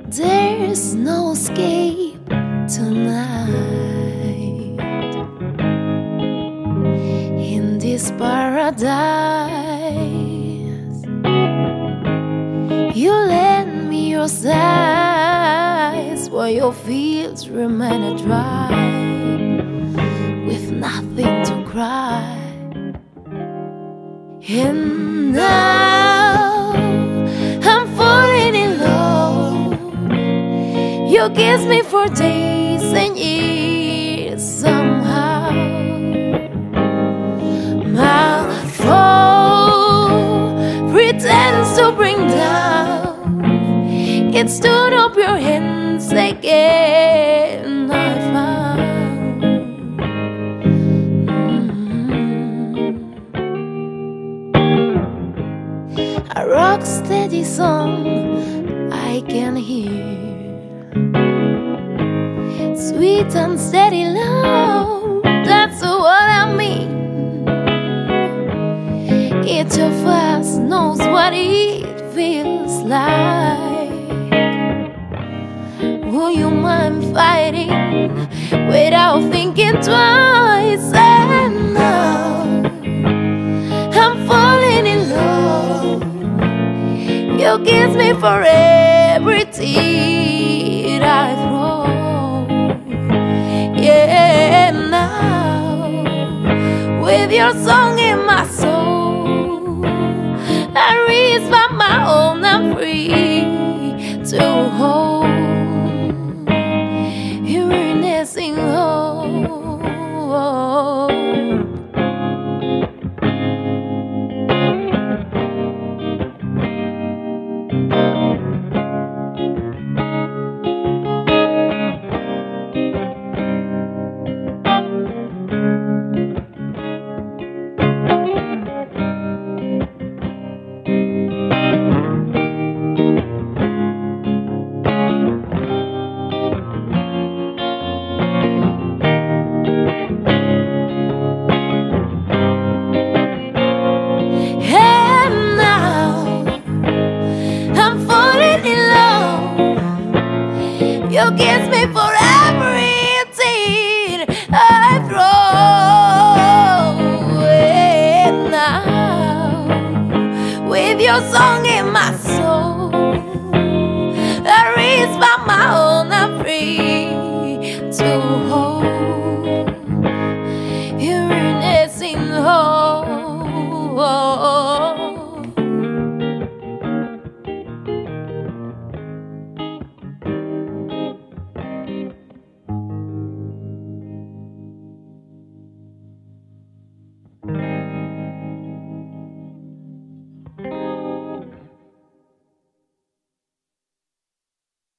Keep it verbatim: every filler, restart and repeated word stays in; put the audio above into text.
There's no escape tonight in this paradise. You lend me your sighs while your fields remain dry, with nothing to cry. And now I'm falling in love. You kiss me for days and years somehow. My fall pretends to bring down. It stood up your hands again. I found mm-hmm. a rock steady song I can hear. Sweet and steady love, that's what I mean. Each of us knows what it feels like. Would you mind fighting without thinking twice? And now I'm falling in love. You kiss me for every tear I've rolled. Yeah, now with your song in my soul, I reach by my own, I'm free to hold your earnestly hope. You kiss me